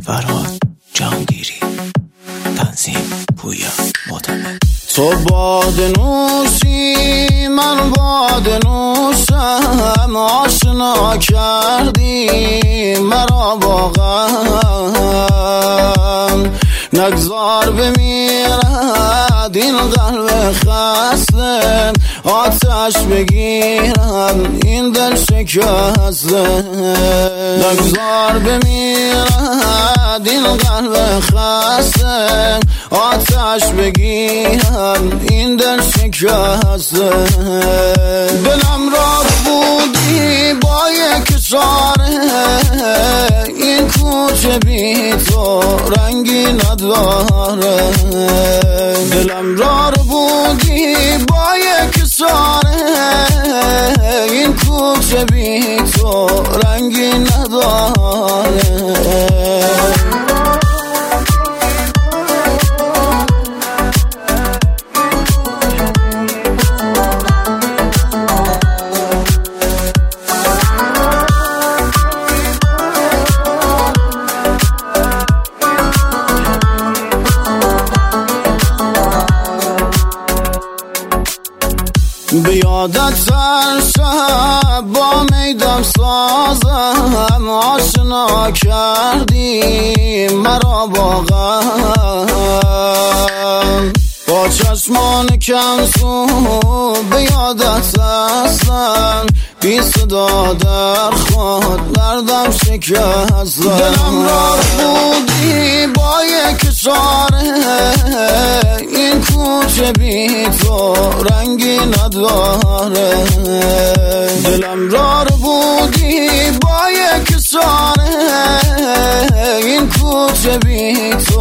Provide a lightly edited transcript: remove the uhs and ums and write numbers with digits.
فرهاد جهانگیری، تنظیم پویا معتمد. تو باده نوشی من باده نوشم، آشنا کردی مرا با غم. نگذار بمیرد این قلب خسته، آتش بگیرم این دل شکسته. نگذار بمیرد این قلب خسته، آتش بگیرم این دل شکسته. دلم را بودی با یک اشاره، این کوچه بی تو رنگی نداره. دلم را بودی با یک اشاره، این کوچه بی تو رنگی نداره. بیادت هر شب با میدم سازم، آشنا کردی مرا با غم. با چشمان کم سو بیادت هستم، بی صدا در خود دردم شکست. دلم را بودی با یک اشاره، این کوچه بی تو رنگی نداره. دلم را بودی با یک اشاره، این کوچه بی تو